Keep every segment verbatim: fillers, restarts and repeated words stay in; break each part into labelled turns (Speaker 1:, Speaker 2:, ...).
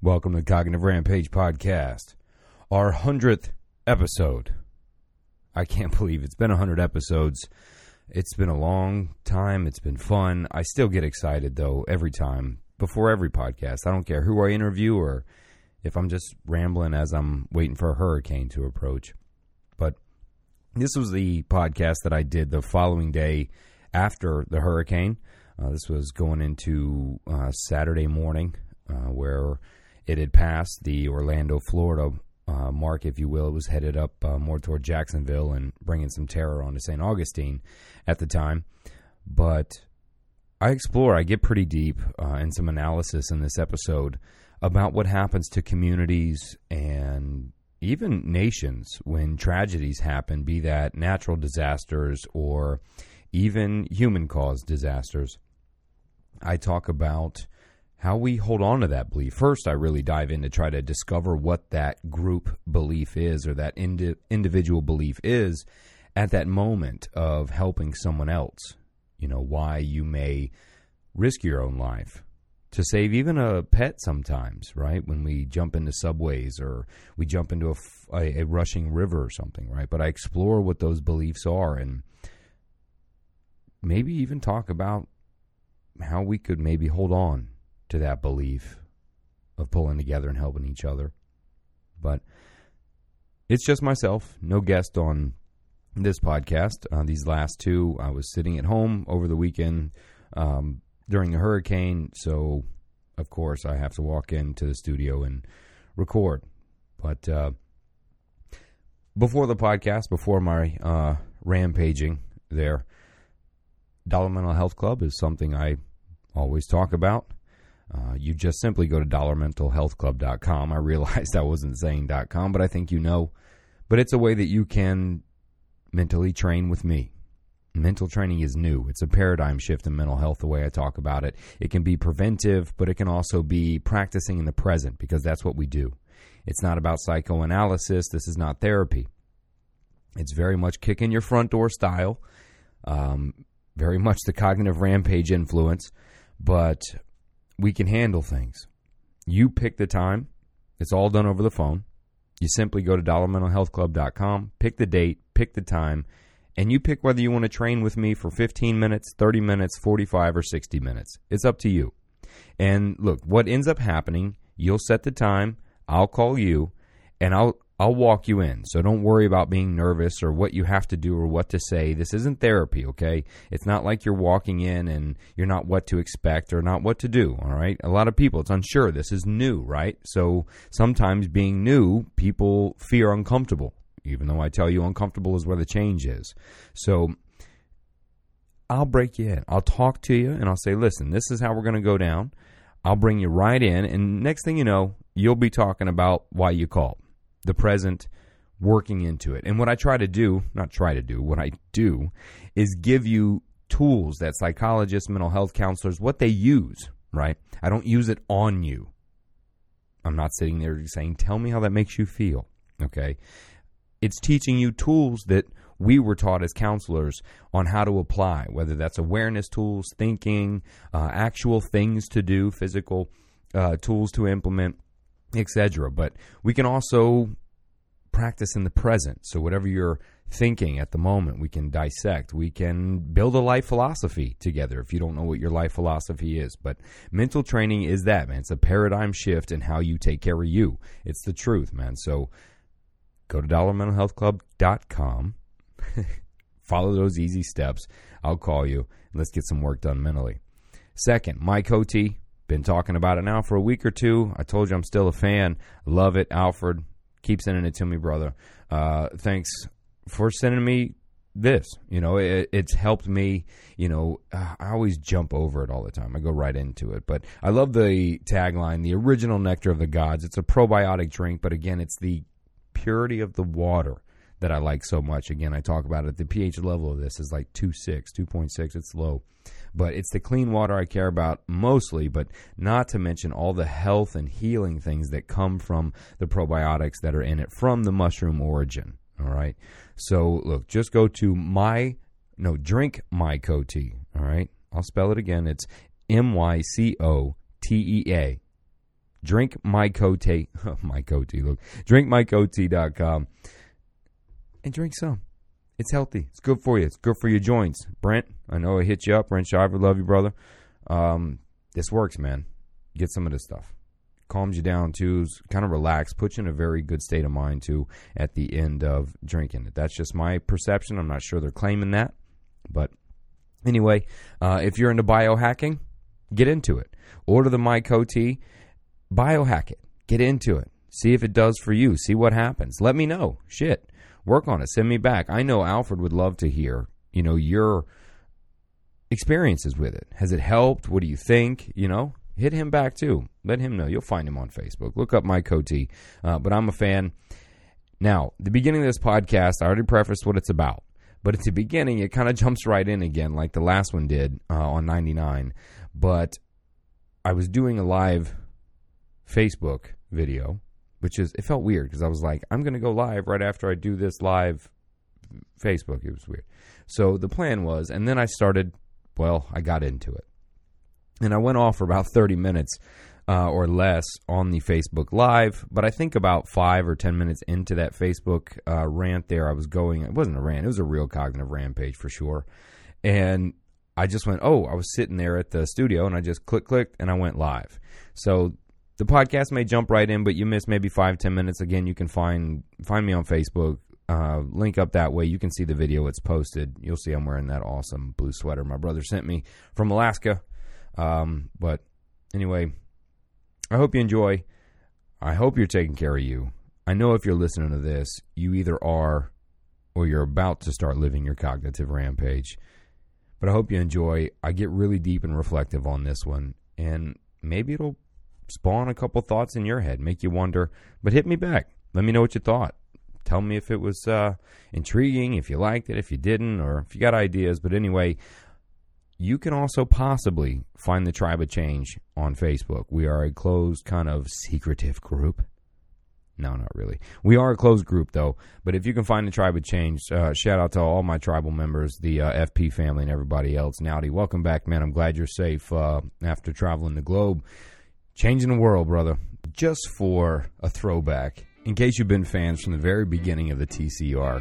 Speaker 1: Welcome to the Cognitive Rampage podcast, our hundredth episode. I can't believe it's been one hundred episodes. It's been a long time. It's been fun. I still get excited, though, every time, before every podcast. I don't care who I interview or if I'm just rambling as I'm waiting for a hurricane to approach. But this was the podcast that I did the following day after the hurricane. Uh, this was going into uh, Saturday morning, uh, where it had passed the Orlando, Florida uh, mark, if you will. It was headed up uh, more toward Jacksonville and bringing some terror onto Saint Augustine at the time. But I explore, I get pretty deep uh, in some analysis in this episode about what happens to communities and even nations when tragedies happen, be that natural disasters or even human-caused disasters. I talk about how we hold on to that belief. First, I really dive in to try to discover what that group belief is or that indi- individual belief is at that moment of helping someone else. You know, why you may risk your own life to save even a pet sometimes, right? When we jump into subways or we jump into a, a, a rushing river or something, right? But I explore what those beliefs are and maybe even talk about how we could maybe hold on to that belief of pulling together and helping each other. But it's just myself, no guest on this podcast. Uh, these last two, I was sitting at home over the weekend um, during the hurricane, so of course I have to walk into the studio and record. But uh, before the podcast, before my uh, rampaging there, Dollar Mental Health Club is something I always talk about. Uh, you just simply go to dollar mental health club dot com. I realized I wasn't saying .com, but I think you know. But it's a way that you can mentally train with me. Mental training is new. It's a paradigm shift in mental health, the way I talk about it. It can be preventive, but it can also be practicing in the present, because that's what we do. It's not about psychoanalysis. This is not therapy. It's very much kick in your front door style, um, very much the Cognitive Rampage influence, but we can handle things. You pick the time. It's all done over the phone. You simply go to dollar mental health club dot com, pick the date, pick the time, and you pick whether you want to train with me for fifteen minutes, thirty minutes, forty-five, or sixty minutes. It's up to you. And look, what ends up happening, you'll set the time, I'll call you, and I'll I'll walk you in. So don't worry about being nervous or what you have to do or what to say. This isn't therapy, okay? It's not like you're walking in and you're not what to expect or not what to do, all right? A lot of people, it's unsure. This is new, right? So sometimes being new, people fear uncomfortable, even though I tell you uncomfortable is where the change is. So I'll break you in. I'll talk to you and I'll say, listen, this is how we're going to go down. I'll bring you right in. And next thing you know, you'll be talking about why you called. The present, working into it. And what I try to do, not try to do, what I do is give you tools that psychologists, mental health counselors, what they use, right? I don't use it on you. I'm not sitting there saying, tell me how that makes you feel, okay? It's teaching you tools that we were taught as counselors on how to apply, whether that's awareness tools, thinking, uh, actual things to do, physical uh, tools to implement, et cetera. But we can also practice in the present. So whatever you're thinking at the moment, we can dissect. We can build a life philosophy together if you don't know what your life philosophy is. But mental training is that, man. It's a paradigm shift in how you take care of you. It's the truth, man. So go to dollar mental health club dot com. Follow those easy steps. I'll call you. And let's get some work done mentally. Second, Mike Oti. Been talking about it now for a week or two. I told you I'm still a fan. Love it. Alfred, keep sending it to me, brother. Uh, thanks for sending me this. You know, it, it's helped me. You know, uh, I always jump over it all the time. I go right into it. But I love the tagline, the original nectar of the gods. It's a probiotic drink, but again, it's the purity of the water that I like so much. Again, I talk about it. The pH level of this is like two point six, two point six. It's low. But it's the clean water I care about mostly, but not to mention all the health and healing things that come from the probiotics that are in it from the mushroom origin. All right. So, look, just go to my, no, drink Mike Oti. All right. I'll spell it again. It's M Y C O T E A Drink my cote, my cote, look, drink my cote dot com and drink some. It's healthy. It's good for you. It's good for your joints. Brent, I know I hit you up. Brent Shiver, love you, brother. Um, this works, man. Get some of this stuff. Calms you down, too. Kind of relax. Puts you in a very good state of mind, too, at the end of drinking it. That's just my perception. I'm not sure they're claiming that. But anyway, uh, if you're into biohacking, get into it. Order the MyCote. Biohack it. Get into it. See if it does for you. See what happens. Let me know. Shit. Work on it. Send me back. I know Alfred would love to hear, you know, your experiences with it. Has it helped? What do you think? You know, hit him back too. Let him know. You'll find him on Facebook. Look up MyCote. Uh, but I'm a fan. Now, the beginning of this podcast, I already prefaced what it's about. But at the beginning, it kind of jumps right in again like the last one did uh, on ninety-nine. But I was doing a live Facebook video, which is, it felt weird because I was like, I'm going to go live right after I do this live Facebook. It was weird. So the plan was, and then I started, well, I got into it. And I went off for about thirty minutes uh, or less on the Facebook Live. But I think about five or ten minutes into that Facebook uh, rant there, I was going, it wasn't a rant, it was a real cognitive rampage for sure. And I just went, oh, I was sitting there at the studio and I just click, clicked, and I went live. So the podcast may jump right in, but you miss maybe five, ten minutes. Again, you can find find me on Facebook. Uh, link up that way. You can see the video. It's posted. You'll see I'm wearing that awesome blue sweater my brother sent me from Alaska. Um, but anyway, I hope you enjoy. I hope you're taking care of you. I know if you're listening to this, you either are or you're about to start living your cognitive rampage. But I hope you enjoy. I get really deep and reflective on this one, and maybe it'll spawn a couple thoughts in your head, make you wonder, but hit me back. Let me know what you thought. Tell me if it was uh, intriguing, if you liked it, if you didn't, or if you got ideas. But anyway, you can also possibly find the Tribe of Change on Facebook. We are a closed kind of secretive group. No, not really. We are a closed group, though. But if you can find the Tribe of Change, uh, shout out to all my tribal members, the uh, F P family, and everybody else. Nowdy, welcome back, man. I'm glad you're safe uh, after traveling the globe. Changing the world, brother. Just for a throwback, in case you've been fans from the very beginning of the T C R,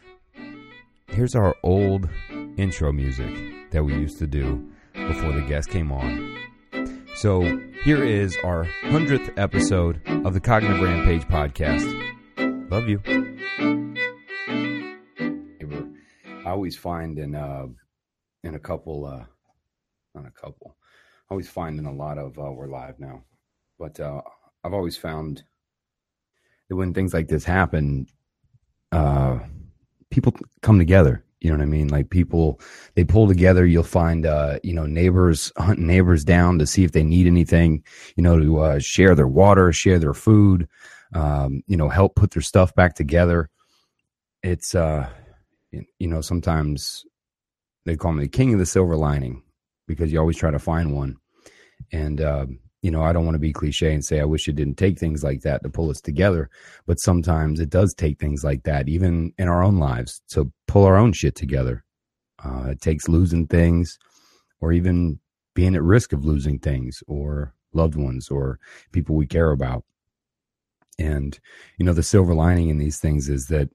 Speaker 1: here's our old intro music that we used to do before the guest came on. So here is our hundredth episode of the Cognitive Rampage podcast. Love you. I always find in uh, in a couple, uh, not a couple, I always find in a lot of, uh, we're live now, but uh, I've always found that when things like this happen, uh, people come together. You know what I mean? Like people, they pull together. You'll find, uh, you know, neighbors hunting neighbors down to see if they need anything, you know, to uh, share their water, share their food, um, you know, help put their stuff back together. It's, uh, you know, sometimes they call me the king of the silver lining because you always try to find one. And, uh, you know, I don't want to be cliche and say I wish it didn't take things like that to pull us together, but sometimes it does take things like that, even in our own lives, to pull our own shit together. Uh, it takes losing things or even being at risk of losing things or loved ones or people we care about. And, you know, the silver lining in these things is that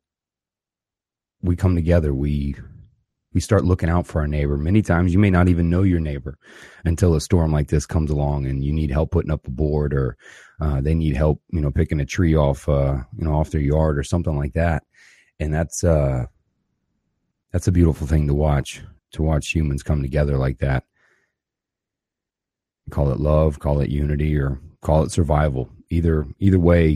Speaker 1: we come together, we we start looking out for our neighbor. Many times you may not even know your neighbor until a storm like this comes along and you need help putting up a board or uh, they need help, you know, picking a tree off, uh, you know, off their yard or something like that. And that's, uh, that's a beautiful thing to watch, to watch humans come together like that. Call it love, call it unity, or call it survival. Either, either way,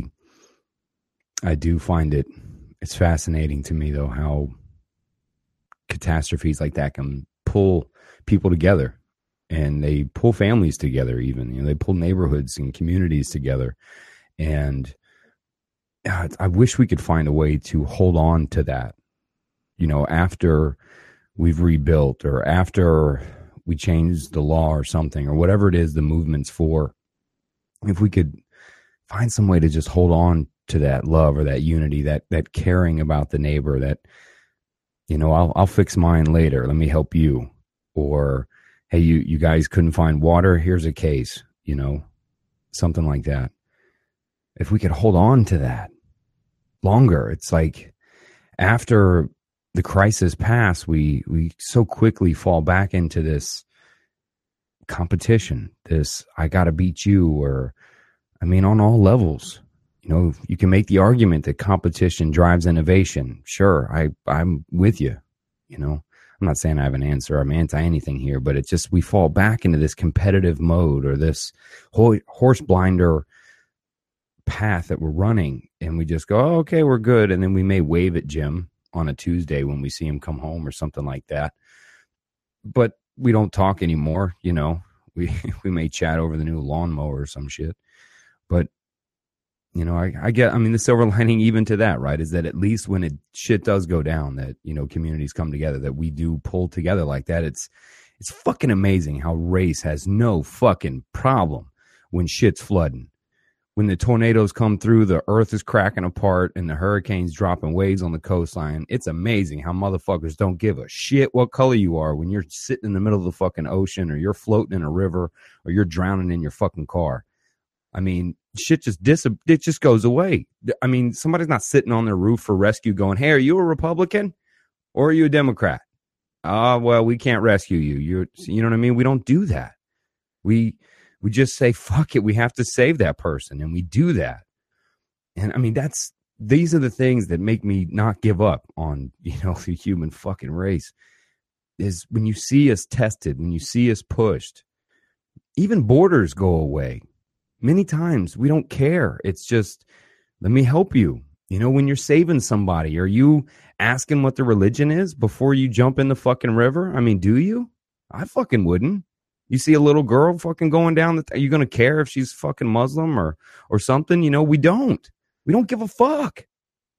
Speaker 1: I do find it, it's fascinating to me though, how catastrophes like that can pull people together, and they pull families together. Even, you know, they pull neighborhoods and communities together. And uh, I wish we could find a way to hold on to that, you know, after we've rebuilt or after we change the law or something, or whatever it is the movement's for. If we could find some way to just hold on to that love or that unity, that that caring about the neighbor, that, you know, I'll I'll fix mine later. Let me help you. Or, hey, you, you guys couldn't find water. Here's a case, you know, something like that. if we could hold on to that longer. It's like after the crisis passed, we we so quickly fall back into this competition, this I gotta beat you, or I mean on all levels. You know, you can make the argument that competition drives innovation. Sure, I I'm with you. You know, I'm not saying I have an answer, I'm anti anything here, but it's just we fall back into this competitive mode or this ho- horse blinder path that we're running, and we just go, oh, okay, we're good, and then we may wave at Jim on a Tuesday when we see him come home or something like that, but we don't talk anymore. You know, we we may chat over the new lawnmower or some shit, but you know, I, I get, I mean, the silver lining even to that, right, is that at least when it shit does go down, that, you know, communities come together, that we do pull together like that. It's, it's fucking amazing how race has no fucking problem when shit's flooding. When the tornadoes come through, the earth is cracking apart and the hurricanes dropping waves on the coastline. It's amazing how motherfuckers don't give a shit what color you are when you're sitting in the middle of the fucking ocean, or you're floating in a river, or you're drowning in your fucking car. I mean, shit just dis- it just goes away. I mean, somebody's not sitting on their roof for rescue going, hey, are you a Republican or are you a Democrat? Ah, uh, well, we can't rescue you. You're, you know what I mean? We don't do that. We we just say, fuck it. We have to save that person. And we do that. And I mean, that's, these are the things that make me not give up on, you know, the human fucking race, is when you see us tested, when you see us pushed, even borders go away. Many times we don't care. It's just, let me help you. You know, when you're saving somebody, are you asking what the religion is before you jump in the fucking river? I mean, do you? I fucking wouldn't. You see a little girl fucking going down, the th- are you going to care if she's fucking Muslim or, or something? You know, we don't. We don't give a fuck.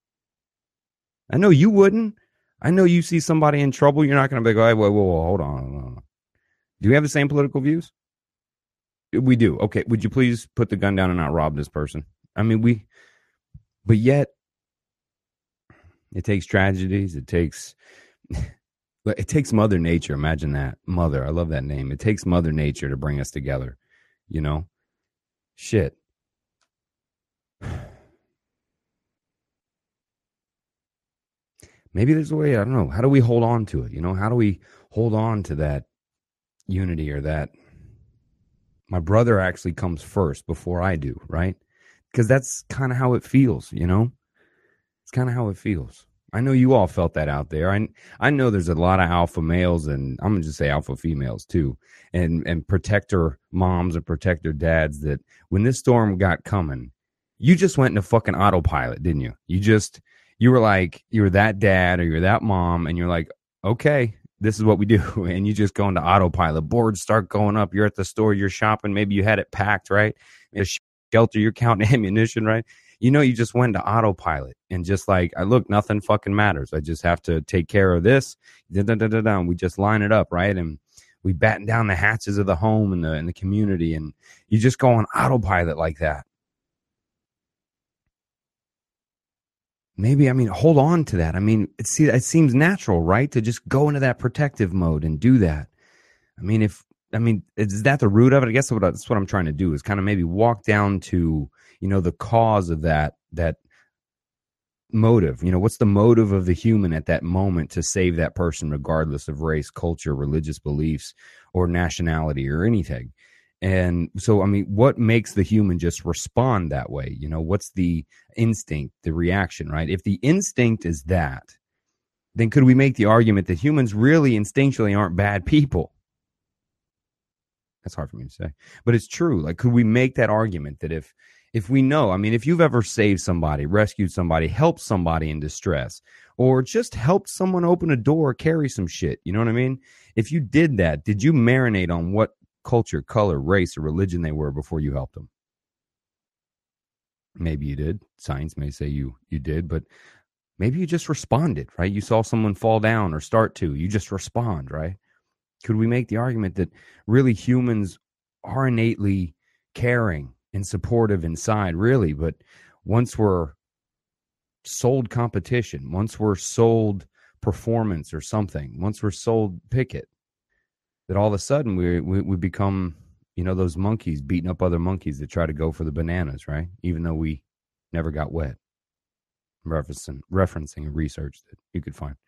Speaker 1: I know you wouldn't. I know you see somebody in trouble, you're not going to be like, oh, whoa, whoa, whoa, hold on, hold on. Do we have the same political views? We do. Okay. Would you please put the gun down and not rob this person? I mean, we, but yet it takes tragedies. It takes, it takes Mother Nature. Imagine that. Mother. I love that name. It takes Mother Nature to bring us together. You know, shit. Maybe there's a way. I don't know. How do we hold on to it? You know, how do we hold on to that unity or that? My brother actually comes first before I do, right? Because that's kind of how it feels, you know? It's kind of how it feels. I know you all felt that out there. I I know there's a lot of alpha males, and I'm going to just say alpha females too, and, and protector moms and protector dads, that when this storm got coming, you just went into fucking autopilot, didn't you? You just, you were like, you were that dad or you're that mom, and you're like, okay, this is what we do. And you just go into autopilot. Boards start going up. You're at the store, you're shopping. Maybe you had it packed, right? A shelter, you're counting ammunition, right? You know, you just went to autopilot and just like, I look, nothing fucking matters. I just have to take care of this. Da, da, da, da, da. We just line it up, right? And we batten down the hatches of the home and the, and the community. And you just go on autopilot like that. Maybe, I mean, hold on to that. I mean, it, see, it seems natural, right? To just go into that protective mode and do that. I mean, if, I mean, is that the root of it? I guess what, that's what I'm trying to do, is kind of maybe walk down to, you know, the cause of that, that motive. You know, what's the motive of the human at that moment to save that person, regardless of race, culture, religious beliefs, or nationality or anything? And so, I mean, what makes the human just respond that way? You know, what's the instinct, the reaction, right? If the instinct is that, then could we make the argument that humans really instinctually aren't bad people? That's hard for me to say, but it's true. Like, could we make that argument that if, if we know, I mean, if you've ever saved somebody, rescued somebody, helped somebody in distress, or just helped someone open a door, carry some shit, you know what I mean? If you did that, did you marinate on what culture, color, race, or religion they were before you helped them? Maybe you did. Science may say you you did, but maybe you just responded, right? You saw someone fall down or start to, you just respond, right? Could we make the argument that really humans are innately caring and supportive inside, really, but once we're sold competition, once we're sold performance or something, once we're sold picket, that all of a sudden we, we we become, you know, those monkeys beating up other monkeys that try to go for the bananas, right? Even though we never got wet. Referencing, referencing research that you could find.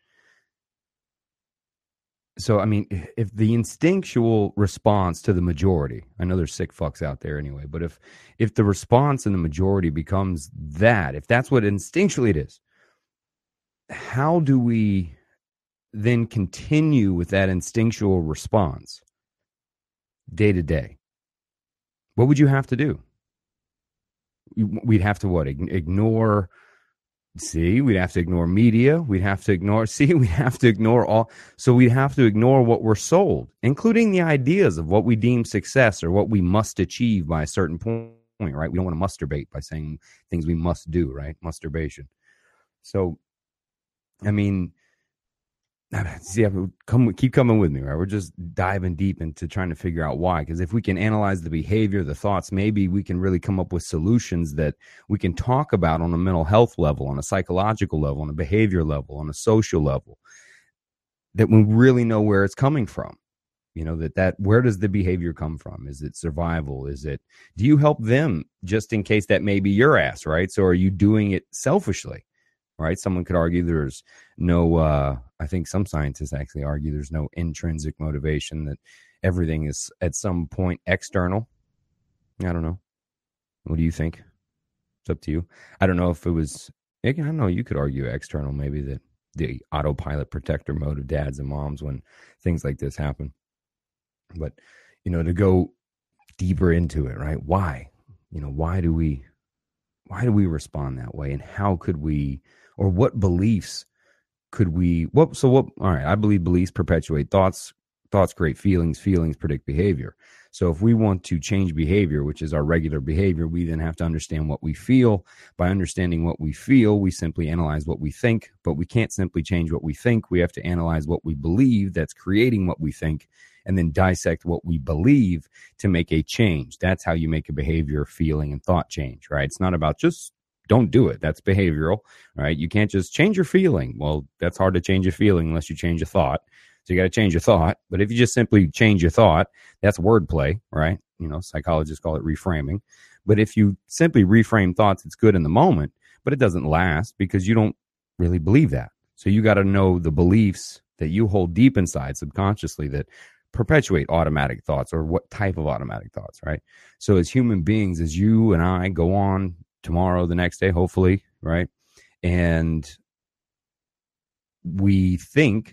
Speaker 1: So, I mean, if the instinctual response to the majority, I know there's sick fucks out there anyway, but if if the response in the majority becomes that, if that's what instinctually it is, how do we then continue with that instinctual response day to day? What would you have to do? We'd have to what? Ignore... See, we'd have to ignore media. We'd have to ignore, see, we'd have to ignore all. So we'd have to ignore what we're sold, including the ideas of what we deem success or what we must achieve by a certain point, right? We don't want to masturbate by saying things we must do, right? Masturbation. So, I mean, see, come, keep coming with me, right? We're just diving deep into trying to figure out why. Because if we can analyze the behavior, the thoughts, maybe we can really come up with solutions that we can talk about on a mental health level, on a psychological level, on a behavior level, on a social level, that we really know where it's coming from. You know, that, that where does the behavior come from? Is it survival? Is it, do you help them just in case that may be your ass, right? So are you doing it selfishly? Right? Someone could argue there's no, uh, I think some scientists actually argue there's no intrinsic motivation, that everything is at some point external. I don't know. What do you think? It's up to you. I don't know if it was, I don't know, you could argue external, maybe that the autopilot protector mode of dads and moms when things like this happen. But, you know, to go deeper into it, right? Why? You know, why do we, why do we respond that way? And how could we, or what beliefs could we, what, so what, all right, I believe beliefs perpetuate thoughts, thoughts create feelings, feelings predict behavior. So if we want to change behavior, which is our regular behavior, we then have to understand what we feel. By understanding what we feel, we simply analyze what we think, but we can't simply change what we think. We have to analyze what we believe that's creating what we think, and then dissect what we believe to make a change. That's how you make a behavior, feeling, and thought change, right? It's not about just don't do it. That's behavioral, right? You can't just change your feeling. Well, that's hard to change a feeling unless you change a thought. So you got to change your thought. But if you just simply change your thought, that's wordplay, right? You know, psychologists call it reframing. But if you simply reframe thoughts, it's good in the moment, but it doesn't last because you don't really believe that. So you got to know the beliefs that you hold deep inside subconsciously that perpetuate automatic thoughts, or what type of automatic thoughts, right? So as human beings, as you and I go on tomorrow, the next day, hopefully, right? And we think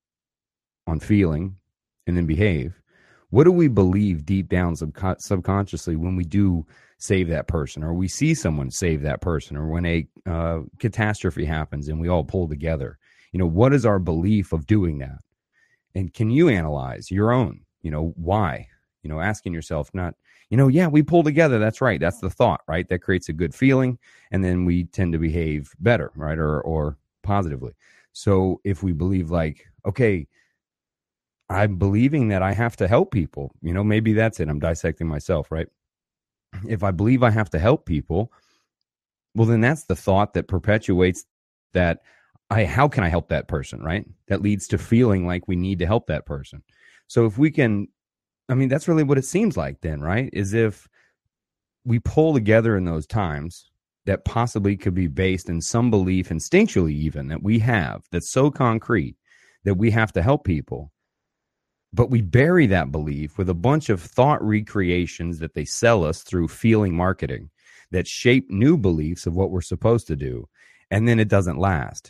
Speaker 1: on feeling and then behave. What do we believe deep down sub- subconsciously when we do save that person, or we see someone save that person, or when a uh, catastrophe happens and we all pull together? You know, what is our belief of doing that? And can you analyze your own, you know, why? You know, asking yourself, not, you know, yeah, we pull together. That's right. That's the thought, right? That creates a good feeling. And then we tend to behave better, right? Or, or positively. So if we believe like, okay, I'm believing that I have to help people, you know, maybe that's it. I'm dissecting myself, right? If I believe I have to help people, well, then that's the thought that perpetuates that. I, how can I help that person, right? That leads to feeling like we need to help that person. So if we can, I mean, that's really what it seems like then, right? Is if we pull together in those times that possibly could be based in some belief, instinctually even, that we have, that's so concrete that we have to help people. But we bury that belief with a bunch of thought recreations that they sell us through feeling marketing that shape new beliefs of what we're supposed to do. And then it doesn't last.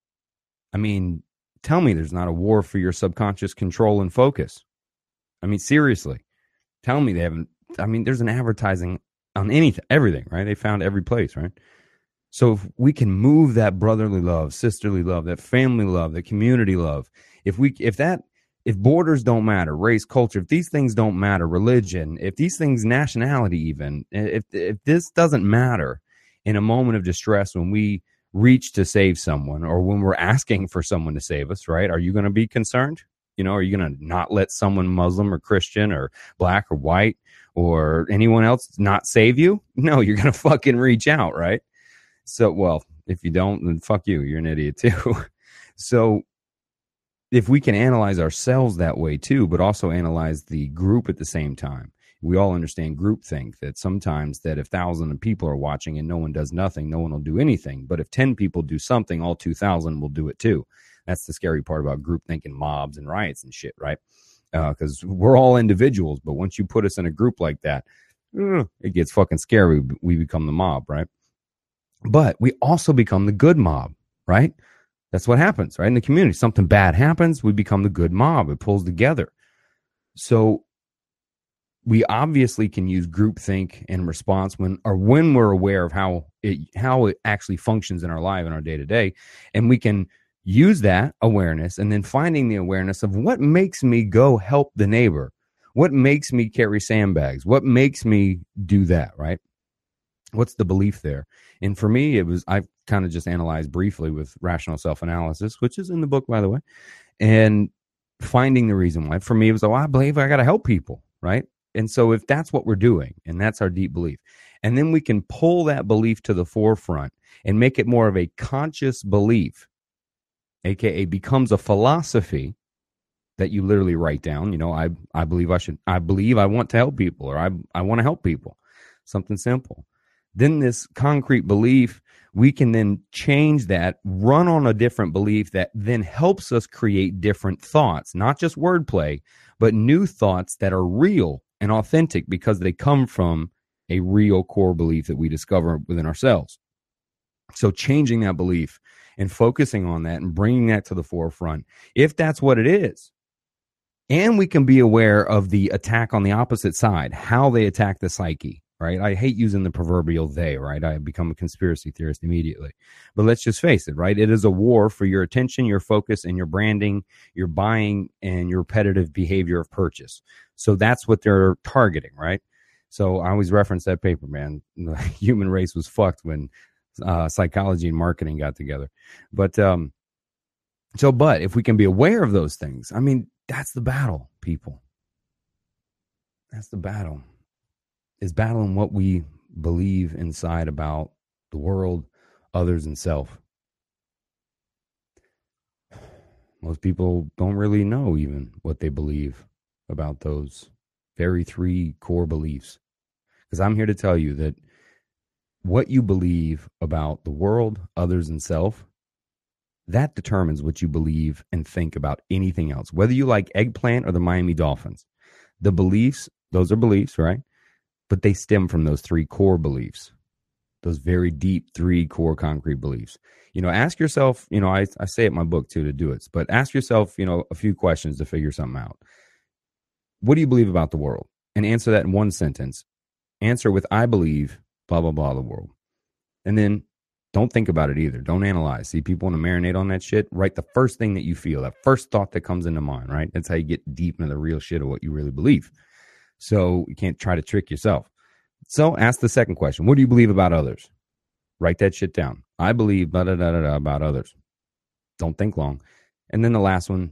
Speaker 1: I mean, tell me there's not a war for your subconscious control and focus. I mean, seriously, tell me they haven't. I mean, there's an advertising on anything, everything, right? They found every place, right? So if we can move that brotherly love, sisterly love, that family love, that community love, if we, if that, if borders don't matter, race, culture, if these things don't matter, religion, if these things, nationality even, if if this doesn't matter in a moment of distress when we reach to save someone, or when we're asking for someone to save us, right? Are you going to be concerned? You know, are you going to not let someone Muslim or Christian or black or white or anyone else not save you? No, you're going to fucking reach out, right? So, well, if you don't, then fuck you. You're an idiot too. So if we can analyze ourselves that way too, but also analyze the group at the same time, We all understand groupthink, that sometimes that if thousands of people are watching and no one does nothing, no one will do anything. But if ten people do something, all two thousand will do it too. That's the scary part about groupthink and mobs and riots and shit, right? Because uh, we're all individuals, but once you put us in a group like that, uh, it gets fucking scary. We become the mob, right? But we also become the good mob, right? That's what happens, right? In the community, something bad happens, we become the good mob. It pulls together. So we obviously can use groupthink in response when, or when we're aware of how it, how it actually functions in our life, in our day to day. And we can use that awareness and then finding the awareness of what makes me go help the neighbor. What makes me carry sandbags? What makes me do that, right? What's the belief there? And for me, it was, I kind of just analyzed briefly with rational self-analysis, which is in the book, by the way, and finding the reason why. For me, it was, oh, I believe I got to help people, right? And so if that's what we're doing, and that's our deep belief, and then we can pull that belief to the forefront and make it more of a conscious belief, aka becomes a philosophy that you literally write down. You know, I I believe I should, I believe I want to help people, or I I want to help people. Something simple. Then this concrete belief, we can then change that, run on a different belief that then helps us create different thoughts, not just wordplay, but new thoughts that are real and authentic because they come from a real core belief that we discover within ourselves. So changing that belief and focusing on that and bringing that to the forefront, if that's what it is. And we can be aware of the attack on the opposite side, how they attack the psyche, right? I hate using the proverbial they, right? I become a conspiracy theorist immediately. But let's just face it, right? It is a war for your attention, your focus, and your branding, your buying, and your repetitive behavior of purchase. So that's what they're targeting, right? So I always reference that paper, man. The human race was fucked when uh, psychology and marketing got together. But um, so, but if we can be aware of those things, I mean, that's the battle, people. That's the battle. Is battling what we believe inside about the world, others, and self. Most people don't really know even what they believe about those very three core beliefs. Because I'm here to tell you that what you believe about the world, others, and self, that determines what you believe and think about anything else. Whether you like eggplant or the Miami Dolphins, the beliefs, those are beliefs, right? But they stem from those three core beliefs, those very deep three core concrete beliefs. You know, ask yourself, you know, I, I say it in my book too to do it, but ask yourself, you know, a few questions to figure something out. What do you believe about the world? And answer that in one sentence. Answer with, I believe, blah, blah, blah, the world. And then don't think about it either. Don't analyze. See, people want to marinate on that shit. Write the first thing that you feel, that first thought that comes into mind, right? That's how you get deep into the real shit of what you really believe. So you can't try to trick yourself. So ask the second question. What do you believe about others? Write that shit down. I believe blah, blah, blah, blah, blah, about others. Don't think long. And then the last one,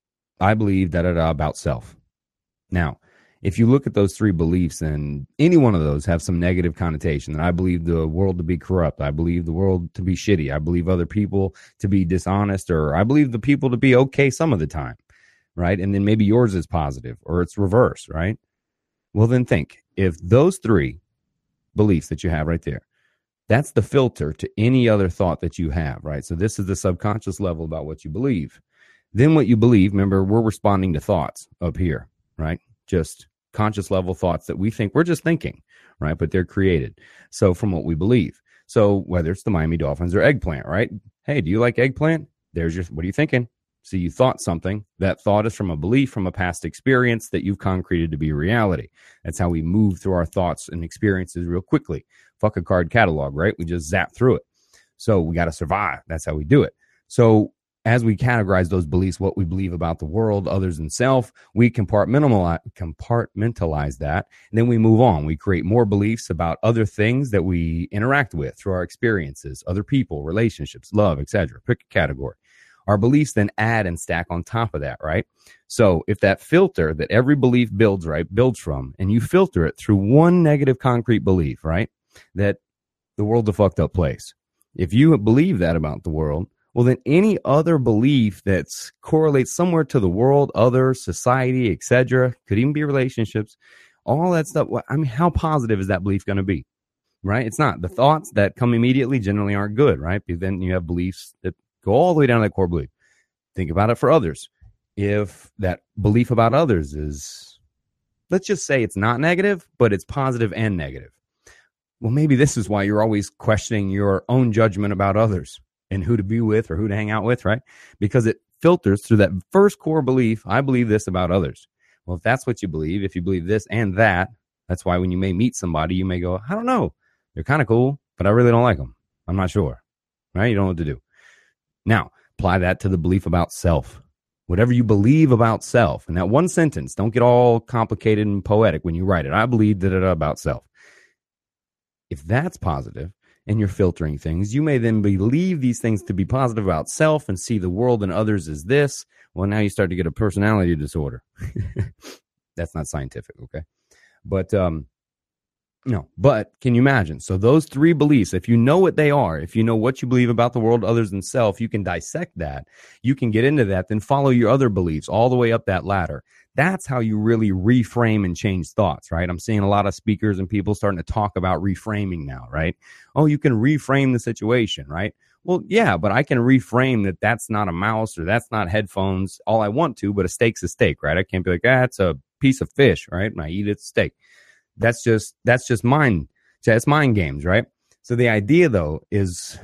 Speaker 1: I believe da, da, da, about self. Now, if you look at those three beliefs, and any one of those have some negative connotation, that I believe the world to be corrupt, I believe the world to be shitty, I believe other people to be dishonest, or I believe the people to be okay some of the time, right? And then maybe yours is positive, or it's reverse, right? Well, then think, if those three beliefs that you have right there, that's the filter to any other thought that you have, right? So this is the subconscious level about what you believe. Then what you believe, remember, we're responding to thoughts up here, right? Just conscious level thoughts that we think we're just thinking, right? But they're created. So from what we believe. So whether it's the Miami Dolphins or eggplant, right? Hey, do you like eggplant? There's your, what are you thinking? So you thought something. That thought is from a belief, from a past experience that you've concreted to be reality. That's how we move through our thoughts and experiences real quickly. Fuck a card catalog, right? We just zap through it. So we got to survive. That's how we do it. So as we categorize those beliefs, what we believe about the world, others, and self, we compartmentalize, compartmentalize that. And then we move on. We create more beliefs about other things that we interact with through our experiences, other people, relationships, love, et cetera. Pick a category. Our beliefs then add and stack on top of that, right? So if that filter that every belief builds, right, builds from, and you filter it through one negative concrete belief, right, that the world's a fucked up place. If you believe that about the world, well, then any other belief that's correlates somewhere to the world, others, society, et cetera, could even be relationships, all that stuff. I mean, how positive is that belief going to be? Right? It's not. The thoughts that come immediately generally aren't good, right? Because then you have beliefs that go all the way down to that core belief. Think about it for others. If that belief about others is, let's just say it's not negative, but it's positive and negative. Well, maybe this is why you're always questioning your own judgment about others and who to be with or who to hang out with, right? Because it filters through that first core belief. I believe this about others. Well, if that's what you believe, if you believe this and that, that's why when you may meet somebody, you may go, I don't know. They're kind of cool, but I really don't like them. I'm not sure, right? You don't know what to do. Now, apply that to the belief about self. Whatever you believe about self, and that one sentence, don't get all complicated and poetic when you write it. I believe da da da about self. If that's positive and you're filtering things, you may then believe these things to be positive about self and see the world and others as this. Well, now you start to get a personality disorder. That's not scientific, okay? But, um, no, but can you imagine? So those three beliefs, if you know what they are, if you know what you believe about the world, others, and self, you can dissect that. You can get into that, then follow your other beliefs all the way up that ladder. That's how you really reframe and change thoughts, right? I'm seeing a lot of speakers and people starting to talk about reframing now, right? Oh, you can reframe the situation, right? Well, yeah, but I can reframe that that's not a mouse or that's not headphones all I want to, but a steak's a steak, right? I can't be like, ah, it's a piece of fish, right? And I eat it, it's steak. That's just, that's just mind. It's mind games, right? So the idea, though, is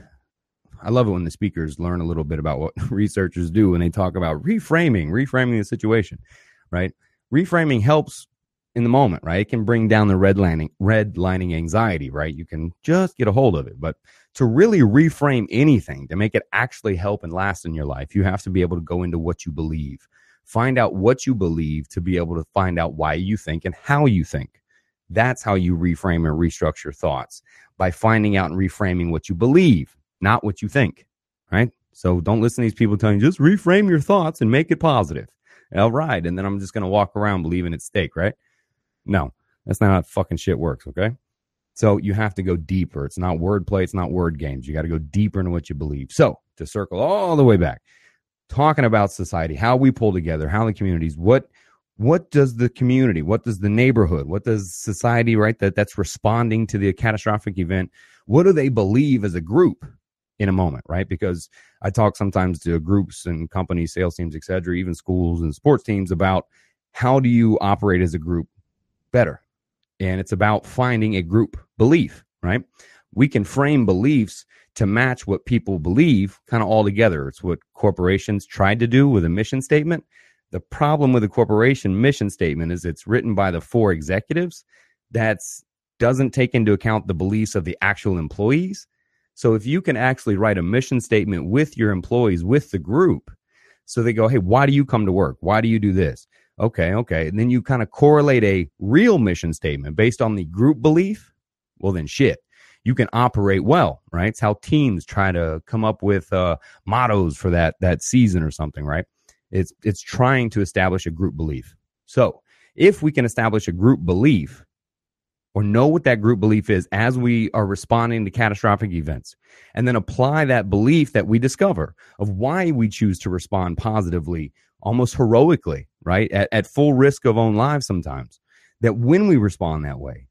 Speaker 1: I love it when the speakers learn a little bit about what researchers do when they talk about reframing, reframing the situation, right? Reframing helps in the moment, right? It can bring down the redlining, redlining anxiety, right? You can just get a hold of it. But to really reframe anything, to make it actually help and last in your life, you have to be able to go into what you believe. Find out what you believe to be able to find out why you think and how you think. That's how you reframe and restructure thoughts, by finding out and reframing what you believe, not what you think, right? So don't listen to these people telling you, just reframe your thoughts and make it positive. All right. And then I'm just going to walk around believing it's steak, right? No, that's not how fucking shit works, okay? So you have to go deeper. It's not wordplay. It's not word games. You got to go deeper into what you believe. So to circle all the way back, talking about society, how we pull together, how the communities, what what does the community, what does the neighborhood, what does society, right, that, that's responding to the catastrophic event, what do they believe as a group in a moment, right? Because I talk sometimes to groups and companies, sales teams, et cetera, even schools and sports teams about how do you operate as a group better? And it's about finding a group belief, right? We can frame beliefs to match what people believe kind of all together. It's what corporations tried to do with a mission statement. The problem with a corporation mission statement is it's written by the four executives that doesn't take into account the beliefs of the actual employees. So if you can actually write a mission statement with your employees, with the group, so they go, hey, why do you come to work? Why do you do this? Okay, okay. And then you kind of correlate a real mission statement based on the group belief. Well, then shit, you can operate well, right? It's how teams try to come up with uh, mottos for that that season or something, right? It's it's trying to establish a group belief. So if we can establish a group belief or know what that group belief is as we are responding to catastrophic events, and then apply that belief that we discover of why we choose to respond positively, almost heroically, right, at, at full risk of own lives sometimes, that when we respond that way,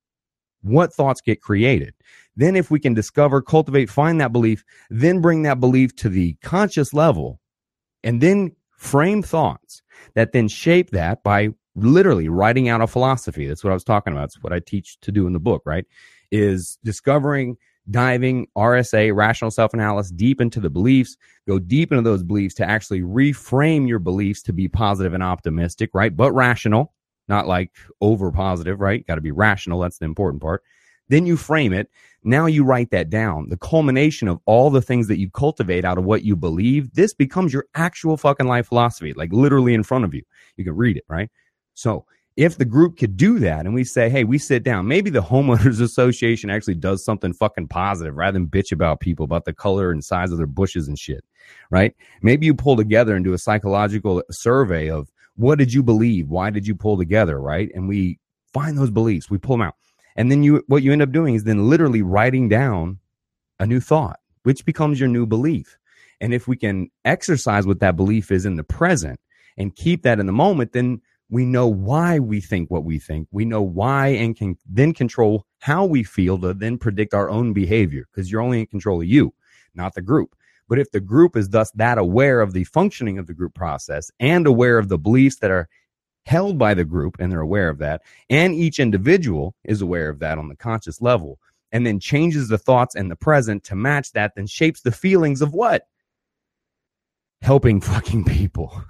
Speaker 1: what thoughts get created? Then if we can discover, cultivate, find that belief, then bring that belief to the conscious level, and then frame thoughts that then shape that by literally writing out a philosophy. That's what I was talking about. It's what I teach to do in the book, right? Is discovering, diving, R S A, rational self-analysis, deep into the beliefs, go deep into those beliefs to actually reframe your beliefs to be positive and optimistic, right? But rational, not like over positive, right? Got to be rational. That's the important part. Then you frame it. Now you write that down. The culmination of all the things that you cultivate out of what you believe, this becomes your actual fucking life philosophy, like literally in front of you. You can read it, right? So if the group could do that and we say, hey, we sit down, maybe the homeowners association actually does something fucking positive rather than bitch about people, about the color and size of their bushes and shit, right? Maybe you pull together and do a psychological survey of what did you believe? Why did you pull together, right? And we find those beliefs, we pull them out. And then you, what you end up doing is then literally writing down a new thought, which becomes your new belief. And if we can exercise what that belief is in the present and keep that in the moment, then We know why we think what we think. We know why and can then control how we feel to then predict our own behavior, because you're only in control of you, not the group. But if the group is thus that aware of the functioning of the group process and aware of the beliefs that are held by the group, and they're aware of that, and each individual is aware of that on the conscious level, and then changes the thoughts and the present to match that, then shapes the feelings of what? Helping fucking people.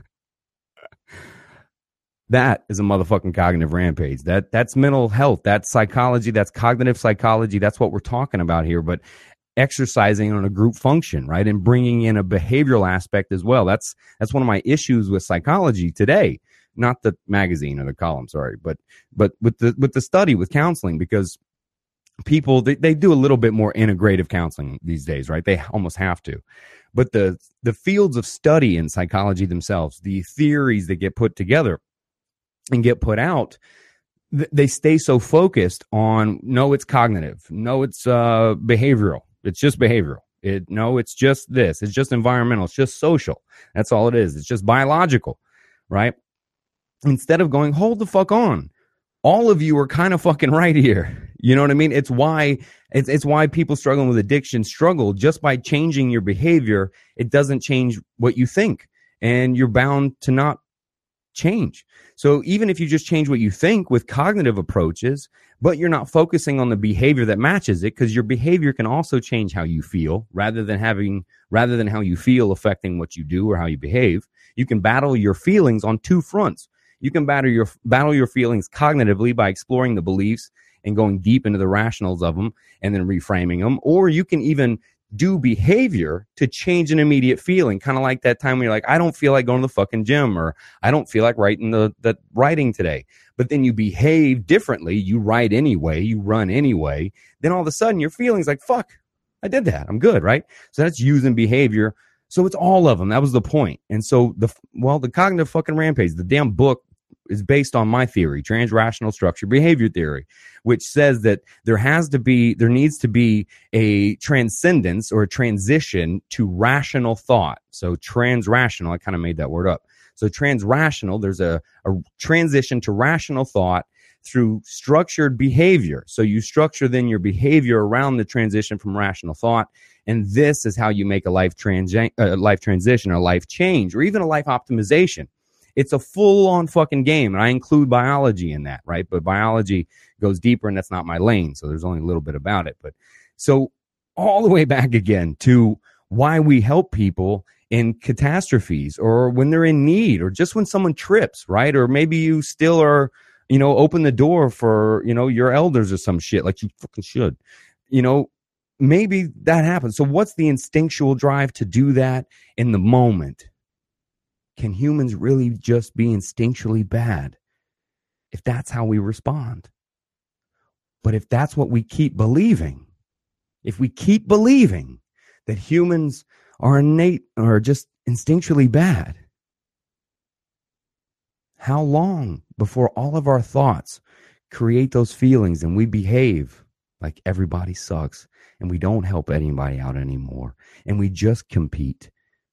Speaker 1: That is a motherfucking cognitive rampage. That that's mental health. That's psychology. That's cognitive psychology. That's what we're talking about here. But exercising on a group function, right? And bringing in a behavioral aspect as well. That's that's one of my issues with psychology today. Not the magazine or the column, sorry, but but with the with the study, with counseling, because people, they, they do a little bit more integrative counseling these days, right? They almost have to. But the the fields of study in psychology themselves, the theories that get put together and get put out, th- they stay so focused on, no, it's cognitive. No, it's uh, behavioral. It's just behavioral. It, no, it's just this. It's just environmental. It's just social. That's all it is. It's just biological, right? Instead of going, hold the fuck on. All of you are kind of fucking right here. You know what I mean? It's why it's it's why people struggling with addiction struggle. Just by changing your behavior, it doesn't change what you think, and you're bound to not change. So even if you just change what you think with cognitive approaches, but you're not focusing on the behavior that matches it, because your behavior can also change how you feel, rather than having rather than how you feel affecting what you do or how you behave. You can battle your feelings on two fronts. You can battle your battle your feelings cognitively by exploring the beliefs and going deep into the rationals of them and then reframing them. Or you can even do behavior to change an immediate feeling, kind of like that time when you're like, I don't feel like going to the fucking gym, or I don't feel like writing the, the writing today. But then you behave differently. You write anyway. You run anyway. Then all of a sudden your feelings like, fuck, I did that. I'm good, right? So that's using behavior. So it's all of them. That was the point. And so the well, the cognitive fucking rampage, the damn book, is based on my theory, transrational structure behavior theory, which says that there has to be, there needs to be a transcendence or a transition to rational thought. So transrational, I kind of made that word up. So transrational, there's a, a transition to rational thought through structured behavior. So you structure then your behavior around the transition from rational thought. And this is how you make a life, trans- uh, life transition or life change, or even a life optimization. It's a full-on fucking game, and I include biology in that, right? But biology goes deeper, and that's not my lane, so there's only a little bit about it. But so all the way back again to why we help people in catastrophes, or when they're in need, or just when someone trips, right? Or maybe you still are, you know, open the door for, you know, your elders or some shit, like you fucking should. You know, maybe that happens. So what's the instinctual drive to do that in the moment? Can humans really just be instinctually bad if that's how we respond? But if that's what we keep believing, if we keep believing that humans are innate or just instinctually bad, how long before all of our thoughts create those feelings and we behave like everybody sucks and we don't help anybody out anymore and we just compete?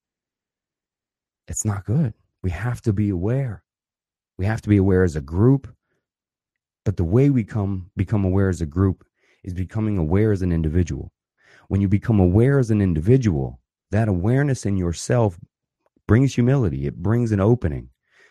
Speaker 1: It's not good. We have to be aware. We have to be aware as a group. But the way we come become aware as a group is becoming aware as an individual. When you become aware as an individual, that awareness in yourself brings humility. It brings an opening.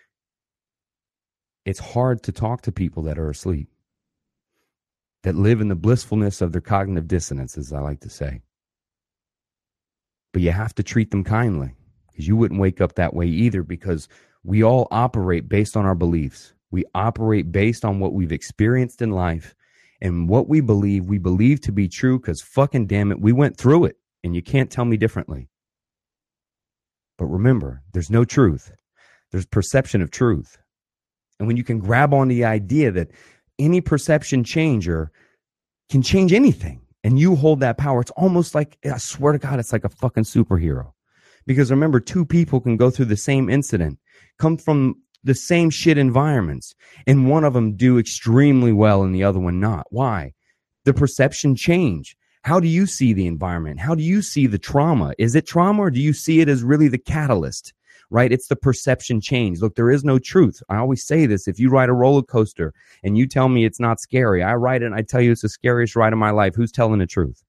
Speaker 1: It's hard to talk to people that are asleep, that live in the blissfulness of their cognitive dissonance, as I like to say. But you have to treat them kindly. You wouldn't wake up that way either, because we all operate based on our beliefs. We operate based on what we've experienced in life, and what we believe, we believe to be true, because fucking damn it, we went through it, and you can't tell me differently. But remember, there's no truth. There's perception of truth. And when you can grab on the idea that any perception changer can change anything, and you hold that power, it's almost like, I swear to God, it's like a fucking superhero. Because remember, two people can go through the same incident, come from the same shit environments, and one of them do extremely well and the other one not. Why? The perception change. How do you see the environment? How do you see the trauma? Is it trauma, or do you see it as really the catalyst? right? It's the perception change. Look, there is no truth. I always say this. If you ride a roller coaster and you tell me it's not scary, I ride it and I tell you it's the scariest ride of my life. Who's telling the truth?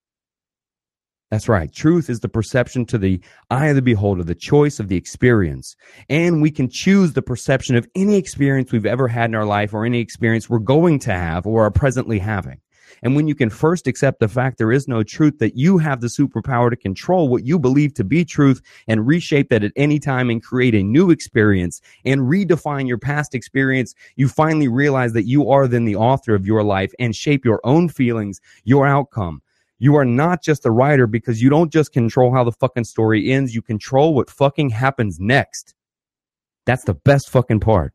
Speaker 1: That's right. Truth is the perception to the eye of the beholder, the choice of the experience. And we can choose the perception of any experience we've ever had in our life or any experience we're going to have or are presently having. And when you can first accept the fact there is no truth, that you have the superpower to control what you believe to be truth and reshape that at any time and create a new experience and redefine your past experience, you finally realize that you are then the author of your life and shape your own feelings, your outcome. You are not just a writer because you don't just control how the fucking story ends. You control what fucking happens next. That's the best fucking part.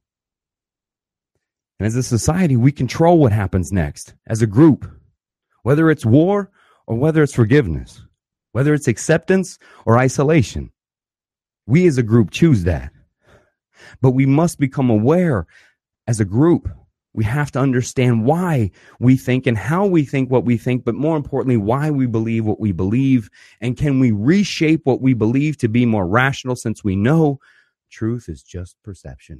Speaker 1: And as a society, we control what happens next as a group, whether it's war or whether it's forgiveness, whether it's acceptance or isolation. We as a group choose that. But we must become aware as a group. We have to understand why we think and how we think what we think, but more importantly, why we believe what we believe. And can we reshape what we believe to be more rational, since we know truth is just perception?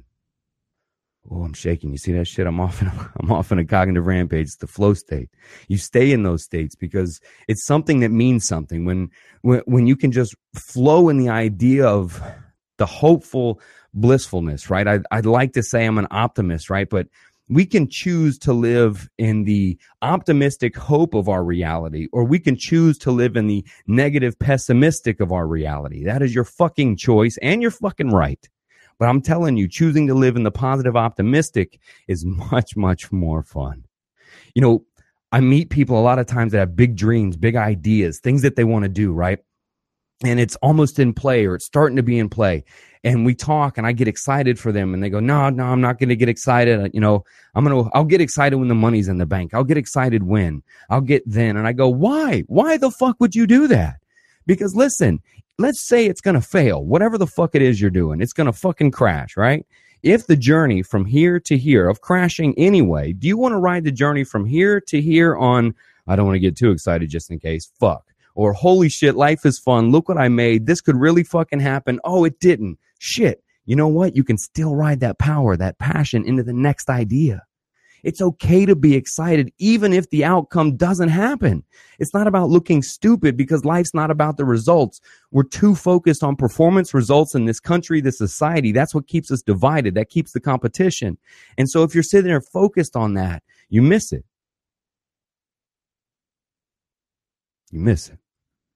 Speaker 1: Oh, I'm shaking. You see that shit? I'm off in a, I'm off in a cognitive rampage. It's the flow state. You stay in those states because it's something that means something. When, when, when you can just flow in the idea of the hopeful blissfulness, right? I, I'd like to say I'm an optimist, right? But we can choose to live in the optimistic hope of our reality, or we can choose to live in the negative pessimistic of our reality. That is your fucking choice, and you're fucking right. But I'm telling you, choosing to live in the positive optimistic is much, much more fun. You know, I meet people a lot of times that have big dreams, big ideas, things that they want to do, right? And it's almost in play, or it's starting to be in play. And we talk and I get excited for them and they go, no, no, I'm not going to get excited. You know, I'm going to, I'll get excited when the money's in the bank. I'll get excited when I'll get then. And I go, why? Why the fuck would you do that? Because listen, let's say it's going to fail. Whatever the fuck it is you're doing, it's going to fucking crash, right? If the journey from here to here of crashing anyway, do you want to ride the journey from here to here on, I don't want to get too excited just in case, fuck. Or holy shit, life is fun. Look what I made. This could really fucking happen. Oh, it didn't. Shit. You know what? You can still ride that power, that passion into the next idea. It's okay to be excited even if the outcome doesn't happen. It's not about looking stupid because life's not about the results. We're too focused on performance results in this country, this society. That's what keeps us divided. That keeps the competition. And so if you're sitting there focused on that, you miss it. You miss it.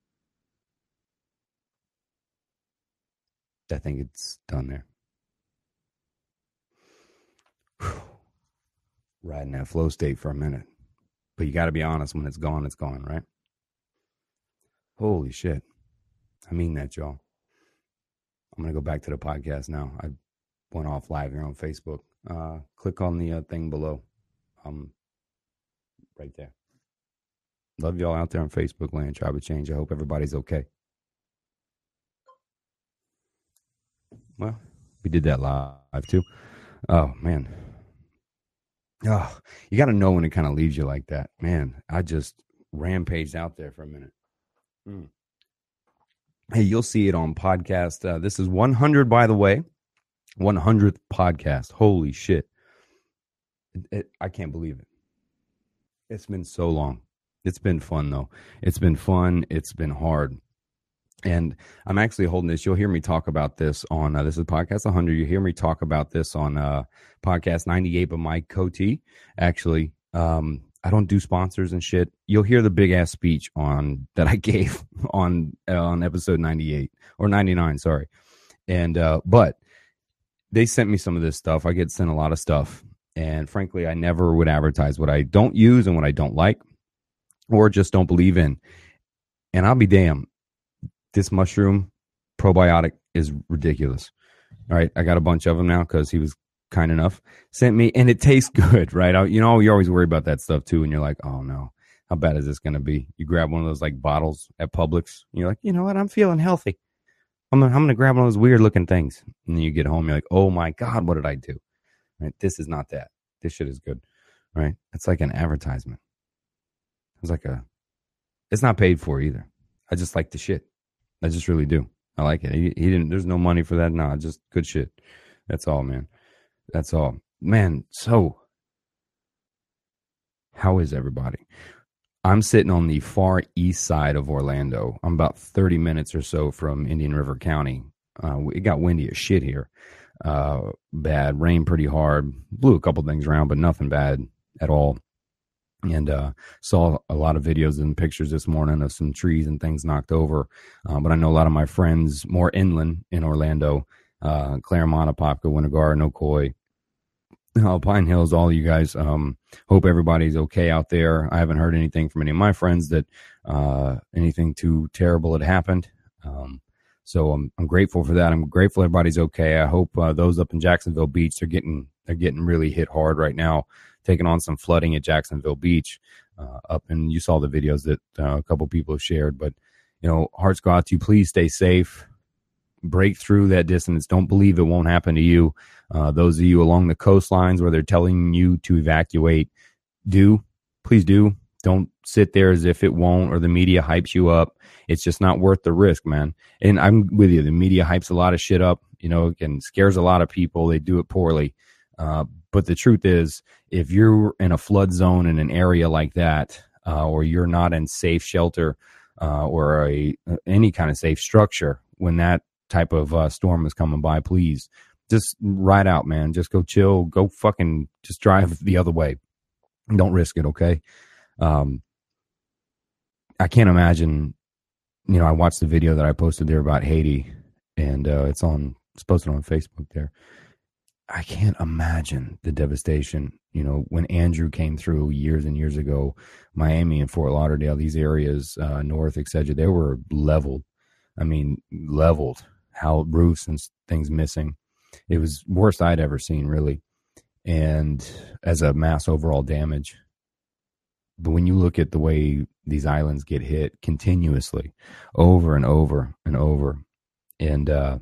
Speaker 1: I think it's done there. Whew. Riding that flow state for a minute. But you got to be honest, when it's gone, it's gone, right? Holy shit. I mean that, y'all. I'm going to go back to the podcast now. I went off live here on Facebook. Uh, click on the uh, thing below. Um, right there. Love y'all out there on Facebook land, Tribe of Change. I hope everybody's okay. Well, we did that live too. Oh, man. Oh, you got to know when it kind of leaves you like that. Man, I just rampaged out there for a minute. Mm. Hey, you'll see it on podcast. Uh, this is one hundred, by the way. one hundredth podcast. Holy shit. It, it, I can't believe it. It's been so long. It's been fun, though. It's been fun. It's been hard. And I'm actually holding this. You'll hear me talk about this on, uh, this is podcast one hundred. You hear me talk about this on uh, podcast ninety-eight by Mike Cote. Actually, um, I don't do sponsors and shit. You'll hear the big ass speech on that I gave on uh, on episode ninety-eight or ninety-nine, sorry. And uh, but they sent me some of this stuff. I get sent a lot of stuff. And frankly, I never would advertise what I don't use and what I don't like or just don't believe in. And I'll be damned. This mushroom probiotic is ridiculous. All right, I got a bunch of them now because he was kind enough. Sent me, and it tastes good, right? I, you know, you always worry about that stuff too, and you're like, oh no, how bad is this going to be? You grab one of those like bottles at Publix, and you're like, you know what? I'm feeling healthy. I'm gonna, I'm gonna grab one of those weird looking things, and then you get home, you're like, oh my god, what did I do? Right? This is not that. This shit is good, right? It's like an advertisement. It's like a. It's not paid for either. I just like the shit. I just really do. I like it. He, he didn't. There's no money for that. Nah, just good shit. That's all, man. That's all, man. So, how is everybody? I'm sitting on the far east side of Orlando. I'm about thirty minutes or so from Indian River County. Uh, it got windy as shit here. Uh, bad, rained pretty hard. Blew a couple things around, but nothing bad at all. And uh, saw a lot of videos and pictures this morning of some trees and things knocked over. Uh, but I know a lot of my friends more inland in Orlando, uh, Claremont, Apopka, Winnegar, Nokoy, uh, Pine Hills, all of you guys. Um, hope everybody's okay out there. I haven't heard anything from any of my friends that uh, anything too terrible had happened. Um, so I'm I'm grateful for that. I'm grateful everybody's okay. I hope uh, those up in Jacksonville Beach, they're getting they're getting really hit hard right now, taking on some flooding at Jacksonville Beach. Uh, up and you saw the videos that uh, a couple people have shared. But you know, hearts go out to you. Please stay safe. Break through that distance. Don't believe it won't happen to you. Uh, those of you along the coastlines where they're telling you to evacuate, do. Please do. Don't sit there as if it won't or the media hypes you up. It's just not worth the risk, man. And I'm with you. The media hypes a lot of shit up, you know, and scares a lot of people. They do it poorly. Uh, but the truth is, if you're in a flood zone in an area like that, uh, or you're not in safe shelter uh, or a any kind of safe structure when that type of uh, storm is coming by, please just ride out, man. Just go chill. Go fucking just drive the other way. Don't risk it, okay? Um, I can't imagine, you know, I watched the video that I posted there about Haiti, and uh, it's on, it's posted on Facebook there. I can't imagine the devastation, you know, when Andrew came through years and years ago, Miami and Fort Lauderdale, these areas, uh, north, et cetera, they were leveled. I mean, leveled, how roofs and things missing. It was worst I'd ever seen, really. And as a mass overall damage. But when you look at the way these islands get hit continuously over and over and over, and uh,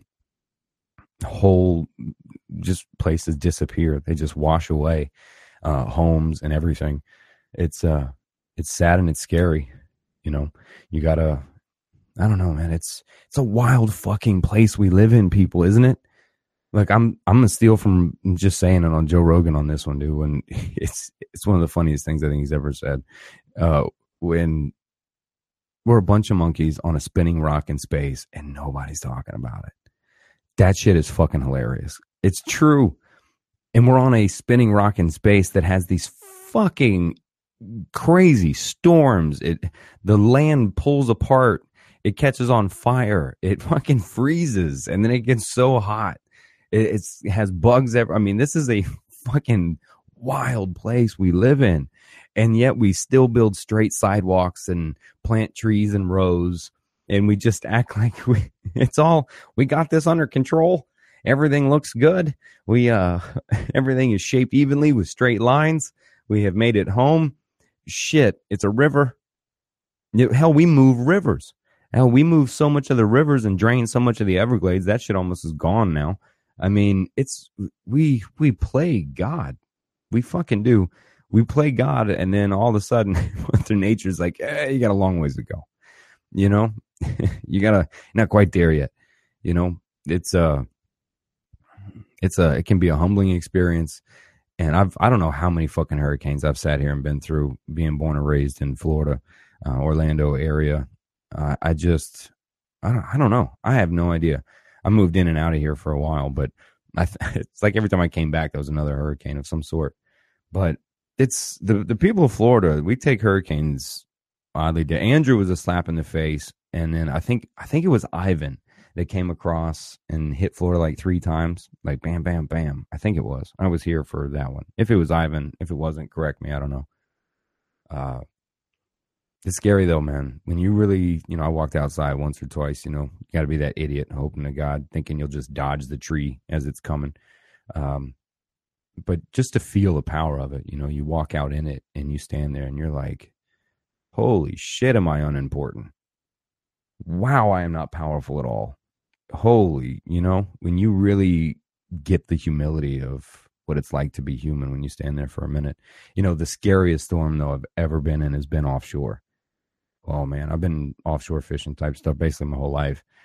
Speaker 1: whole just places disappear. They just wash away, uh, homes and everything. It's uh, it's sad and it's scary. You know, you gotta, I don't know, man. It's it's a wild fucking place we live in, people, isn't it? Like I'm I'm gonna steal from just saying it on Joe Rogan on this one, dude. When it's it's one of the funniest things I think he's ever said. Uh, when we're a bunch of monkeys on a spinning rock in space and nobody's talking about it. That shit is fucking hilarious. It's true. And we're on a spinning rock in space that has these fucking crazy storms. It the land pulls apart. It catches on fire. It fucking freezes, and then it gets so hot. It, it's, it has bugs. Ever. I mean, this is a fucking wild place we live in, and yet we still build straight sidewalks and plant trees in rows, and we just act like we. It's all we got this under control. Everything looks good. We uh, everything is shaped evenly with straight lines. We have made it home. Shit, it's a river. Hell, we move rivers. Hell, we move so much of the rivers and drain so much of the Everglades. That shit almost is gone now. I mean, it's we we play God. We fucking do. We play God, and then all of a sudden, Mother Nature's like, eh, you got a long ways to go. You know, you gotta not quite there yet. You know, it's uh it's a it can be a humbling experience. And I've I don't know how many fucking hurricanes I've sat here and been through, being born and raised in Florida, uh, Orlando area. Uh, I just I don't, I don't know. I have no idea. I moved in and out of here for a while, but I th- it's like every time I came back, there was another hurricane of some sort. But it's the the people of Florida. We take hurricanes oddly. Andrew was a slap in the face, and then I think I think it was Ivan that came across and hit Florida like three times, like bam, bam, bam. I think it was. I was here for that one. If it was Ivan, if it wasn't, correct me. I don't know. Uh, it's scary though, man. When you really, you know, I walked outside once or twice. You know, you got to be that idiot hoping to God, thinking you'll just dodge the tree as it's coming. Um, but just to feel the power of it, you know, you walk out in it and you stand there and you're like, holy shit, am I unimportant? Wow, I am not powerful at all. Holy, you know, when you really get the humility of what it's like to be human when you stand there for a minute. You know, the scariest storm, though, I've ever been in has been offshore. Oh, man, I've been offshore fishing type stuff basically my whole life.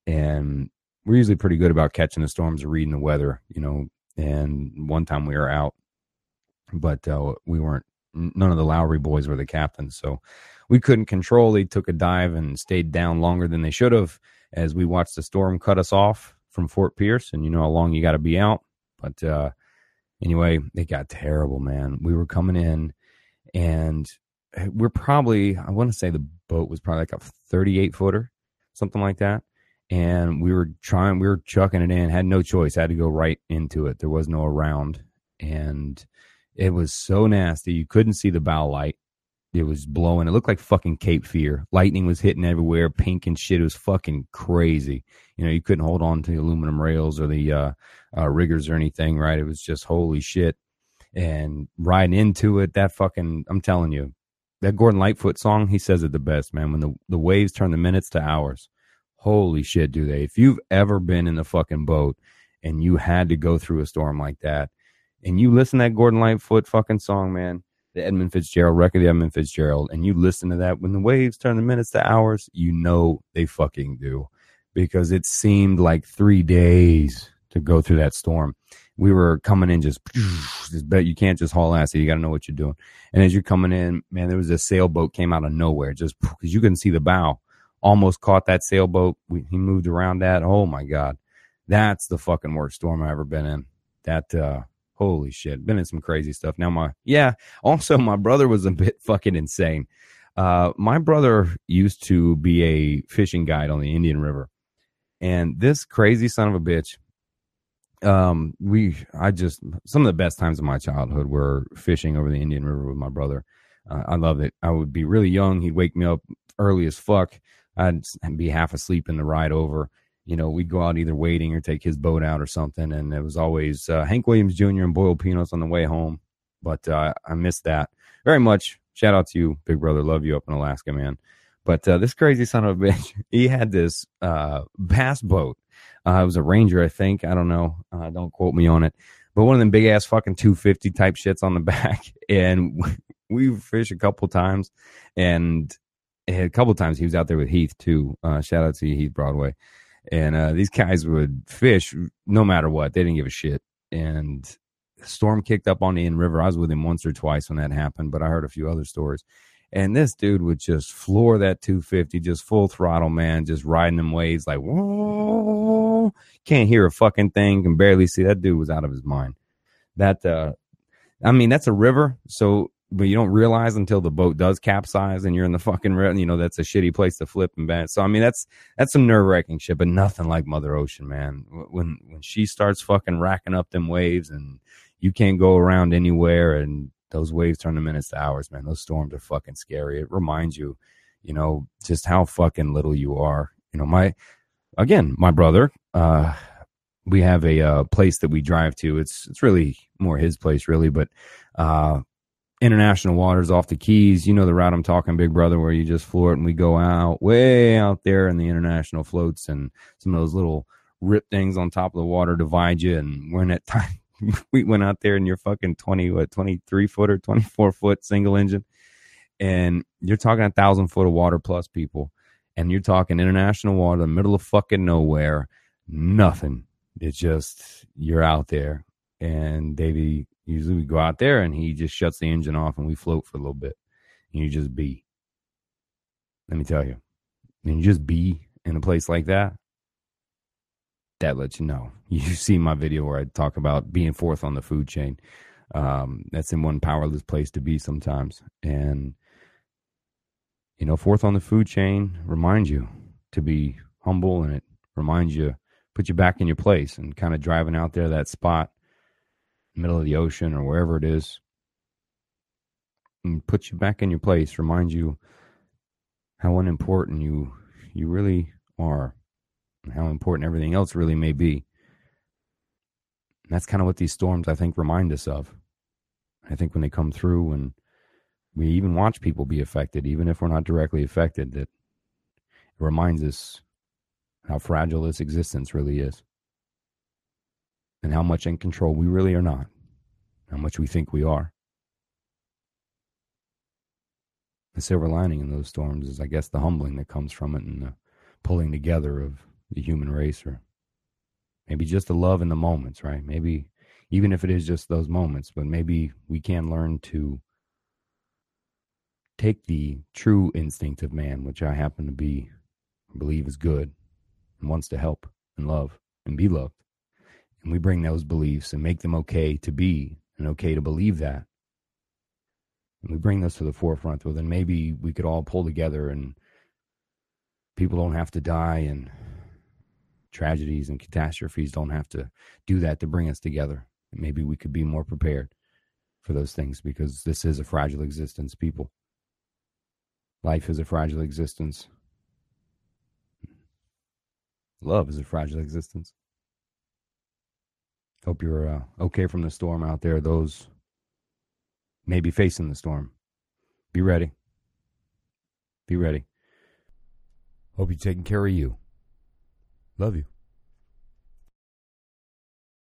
Speaker 1: And we're usually pretty good about catching the storms or reading the weather, you know. And one time we were out, but uh, we weren't, none of the Lowry boys were the captains. So we couldn't control. They took a dive and stayed down longer than they should have as we watched the storm cut us off from Fort Pierce. And you know how long you got to be out. But uh, anyway, it got terrible, man. We were coming in and we're probably, I want to say the boat was probably like a thirty-eight footer, something like that. And we were trying, we were chucking it in, had no choice, had to go right into it. There was no around. And it was so nasty. You couldn't see the bow light. It was blowing. It looked like fucking Cape Fear. Lightning was hitting everywhere, pink and shit. It was fucking crazy. You know, you couldn't hold on to the aluminum rails or the uh, uh, riggers or anything, right? It was just holy shit. And riding into it, that fucking, I'm telling you, that Gordon Lightfoot song, he says it the best, man. When the, the waves turn the minutes to hours. Holy shit, do they. If you've ever been in the fucking boat and you had to go through a storm like that, and you listen to that Gordon Lightfoot fucking song, man, the Edmund Fitzgerald record, the Edmund Fitzgerald, and you listen to that, when the waves turn the minutes to hours, you know they fucking do. Because it seemed like three days to go through that storm. We were coming in just, just bet you can't just haul ass. You got to know what you're doing. And as you're coming in, man, there was a sailboat came out of nowhere, just because you couldn't see the bow. Almost caught that sailboat. We, he moved around that. Oh my God. That's the fucking worst storm I've ever been in. That, uh, holy shit. Been in some crazy stuff. Now my, yeah. Also my brother was a bit fucking insane. Uh, my brother used to be a fishing guide on the Indian River. And this crazy son of a bitch, um, we, I just, some of the best times of my childhood were fishing over the Indian River with my brother. Uh, I loved it. I would be really young. He'd wake me up early as fuck. I'd be half asleep in the ride over. You know, we'd go out either waiting or take his boat out or something. And it was always uh, Hank Williams Junior and boiled peanuts on the way home. But uh, I missed that very much. Shout out to you, big brother. Love you up in Alaska, man. But uh, this crazy son of a bitch, he had this uh, bass boat. Uh, it was a Ranger, I think. I don't know. Uh, don't quote me on it. But one of them big ass fucking two fifty type shits on the back. And we fished a couple times. And a couple times he was out there with Heath, too. Uh, shout out to you, Heath Broadway. And uh, these guys would fish no matter what. They didn't give a shit. And the storm kicked up on the Indian River. I was with him once or twice when that happened, but I heard a few other stories. And this dude would just floor that two fifty, just full throttle, man, just riding them waves like, whoa, can't hear a fucking thing, can barely see. That dude was out of his mind. That, uh, I mean, that's a river, so, but you don't realize until the boat does capsize and you're in the fucking river, you know, that's a shitty place to flip and bend. So, I mean, that's, that's some nerve wracking shit, but nothing like Mother Ocean, man. When, when she starts fucking racking up them waves and you can't go around anywhere and those waves turn to minutes to hours, man. Those storms are fucking scary. It reminds you, you know, just how fucking little you are. You know, my, again, my brother, uh, we have a uh, place that we drive to. It's it's really more his place, really, but uh, international waters off the Keys. You know the route I'm talking, big brother, where you just floor it and we go out, way out there in the international floats, and some of those little rip things on top of the water divide you. And we're in that time. We went out there and you're fucking twenty, what, twenty-three footer, twenty-four foot single engine. And you're talking a thousand foot of water plus, people. And you're talking international water, the middle of fucking nowhere, nothing. It's just, you're out there. And Davey, usually we go out there and he just shuts the engine off and we float for a little bit. And you just be. Let me tell you. And you just be in a place like that. That lets you know. You see my video where I talk about being fourth on the food chain. Um, that's in one powerless place to be sometimes. And, you know, fourth on the food chain reminds you to be humble, and it reminds you, put you back in your place, and kind of driving out there, that spot, middle of the ocean or wherever it is, and put you back in your place, reminds you how unimportant you you really are. And how important everything else really may be. And that's kind of what these storms, I think, remind us of. I think when they come through and we even watch people be affected, even if we're not directly affected, that it reminds us how fragile this existence really is. And how much in control we really are not. How much we think we are. The silver lining in those storms is, I guess, the humbling that comes from it, and the pulling together of the human race, or maybe just the love in the moments, right? Maybe even if it is just those moments, but maybe we can learn to take the true instinct of man, which I happen to be, believe is good and wants to help and love and be loved. And we bring those beliefs and make them okay to be and okay to believe that. And we bring those to the forefront. Well, then maybe we could all pull together and people don't have to die, and tragedies and catastrophes don't have to do that to bring us together. And maybe we could be more prepared for those things, because this is a fragile existence, people. Life is a fragile existence. Love is a fragile existence. Hope you're uh, okay from the storm out there. Those maybe facing the storm, be ready. Be ready. Hope you're taking care of you. Love you.